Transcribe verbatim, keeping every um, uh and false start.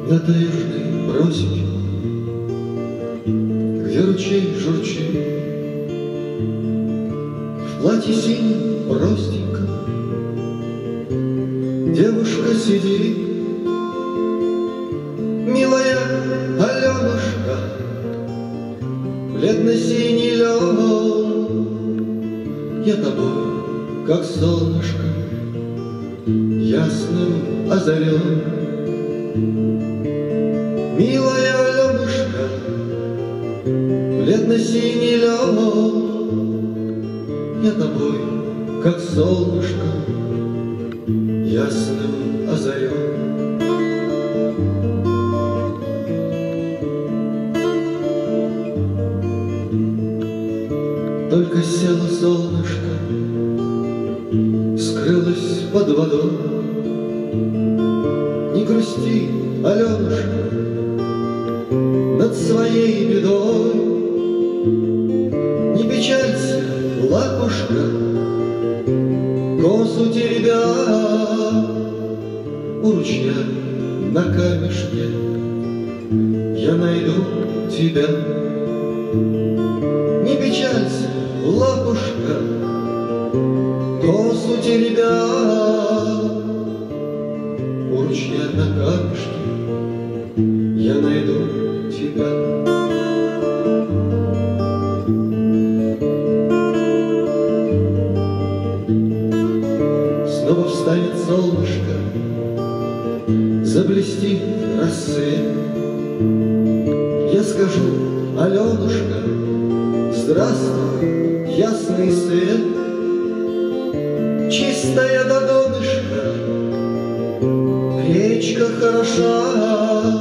на таежной просеке, где ручей журчит, в платье синем простенько девушка сидит. Милая Аленушка, бледно-синий лед, я тобой, как солнышко, ясным озарен. Милая Аленушка, бледно-синий лед, я тобой, как солнышко, ясным озарен. Только село солнышко, скрылось под водой. Не грусти, Аленушка, над своей бедой. Не печалься, лапушка, косу теребя, у ручья на камешке я найду тебя. Не печалься, лапушка, косу теребя, у ручья на камешке я найду тебя. Снова встанет солнышко, заблестит рассвет. Я скажу: Аленушка, здравствуй, ясный свет. Чистая до донышка речка хороша,